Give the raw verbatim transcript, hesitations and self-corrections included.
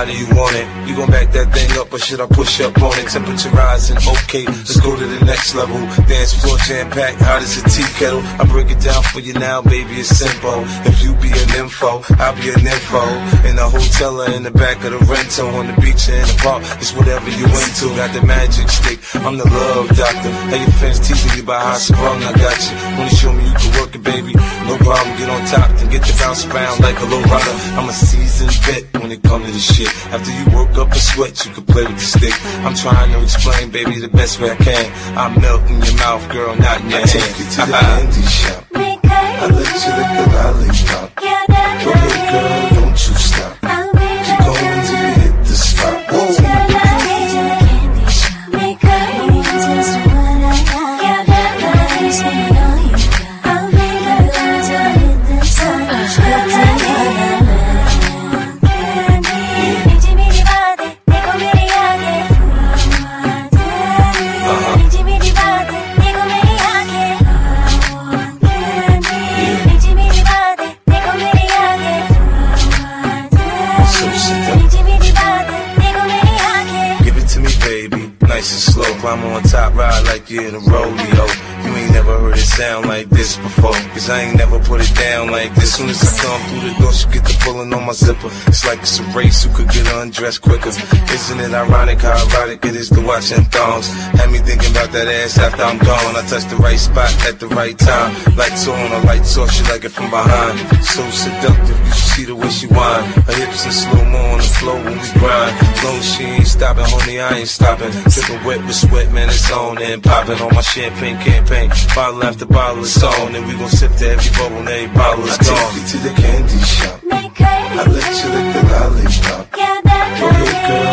how do you want it? You gon' back that thing up or should I push up on it? Temperature rising, okay, let's go to the next level. Dance floor jam packed, hot as a tea kettle. I break it down for you now, baby, it's simple. If you be an info, I'll be an info. In the hotel or in the back of the rental, on the beach or in the park, it's whatever you into. Got the magic stick, I'm the love doctor. Hey, your fans teasing you about how I sprung, I got you. Wanna show me you can work it, baby? No problem, get on top and get to bounce around like a low rider. I'm a seasoned vet when it comes to this shit. After you work up a sweat, you can play with the stick. I'm trying to explain, baby, the best way I can. I melt in your mouth, girl, not in your hand. I take you to the candy shop. I let you lick the lollipop. Go ahead, girl, don't you stop. Keep going till you hit the spot. Whoa. Climb on top, ride like you're in a rodeo. You ain't never heard it sound like this before, cause I ain't never put it down like this. Soon as I come through the door, she get the pulling on my zipper. It's like it's a race, who could get undressed quicker. Isn't it ironic how erotic it is to watch them thongs? Had me thinking about that ass after I'm gone. I touch the right spot at the right time. Lights on or lights off, she like it from behind. So seductive, you should see the way she whine. Her hips in slow-mo on the floor when we grind. Long as she ain't stopping, homie, I ain't stopping. Dripping wet with sweat, man, it's on and popping on my champagne campaign. Bottle after bottle is on, and we gon' sip to every bubble and every bottle is gone. I take you to the candy shop. I let you lick the lollipop. Go ahead, girl.